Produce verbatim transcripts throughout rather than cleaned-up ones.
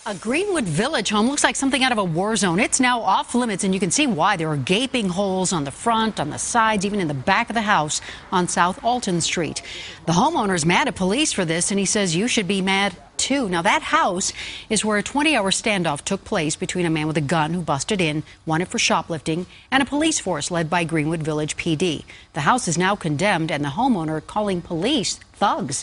A Greenwood Village home looks like something out of a war zone. It's now off limits, and you can see why. There are gaping holes on the front, on the sides, even in the back of the house on South Alton Street. The homeowner's mad at police for this, and he says you should be mad too. Now, that house is where a twenty-hour standoff took place between a man with a gun who busted in, wanted for shoplifting, and a police force led by Greenwood Village P D. The house is now condemned, and the homeowner calling police thugs.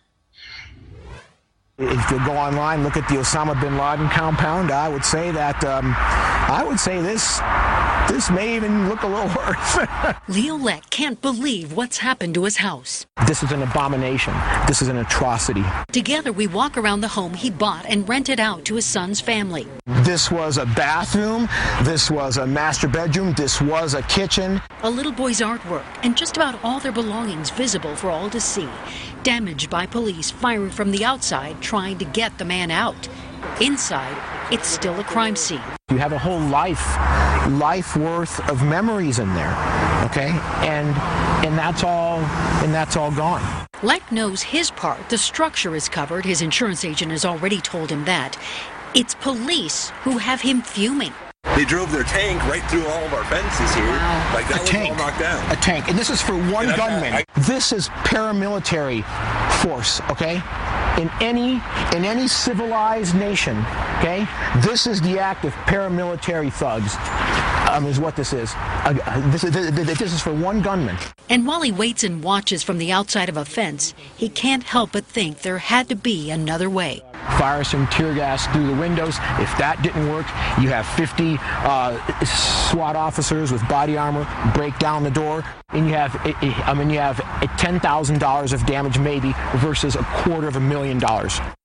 If you go online, look at the Osama bin Laden compound, I would say that, um, I would say this, this may even look a little worse. Leo Lett can't believe what's happened to his house. This is an abomination. This is an atrocity. Together, we walk around the home he bought and rented out to his son's family. This was a bathroom. This was a master bedroom. This was a kitchen. A little boy's artwork and just about all their belongings visible for all to see. Damaged by police firing from the outside, trying to get the man out. Inside, it's still a crime scene. You have a whole life, life worth of memories in there, okay? And and that's all, and that's all gone. Lett knows his part. The structure is covered. His insurance agent has already told him that. It's police who have him fuming. They drove their tank right through all of our fences here. Wow. Like that a was tank, all knocked down. A tank. And this is for one And gunman. I, this is paramilitary force, okay? In any in any civilized nation, okay? This is the act of paramilitary thugs. Um, is what this is. Uh, this, this, this is for one gunman. And while he waits and watches from the outside of a fence, he can't help but think there had to be another way. Fire some tear gas through the windows. If that didn't work, you have fifty uh, SWAT officers with body armor break down the door, and you have, I mean, you have ten thousand dollars of damage maybe versus a quarter of a million dollars.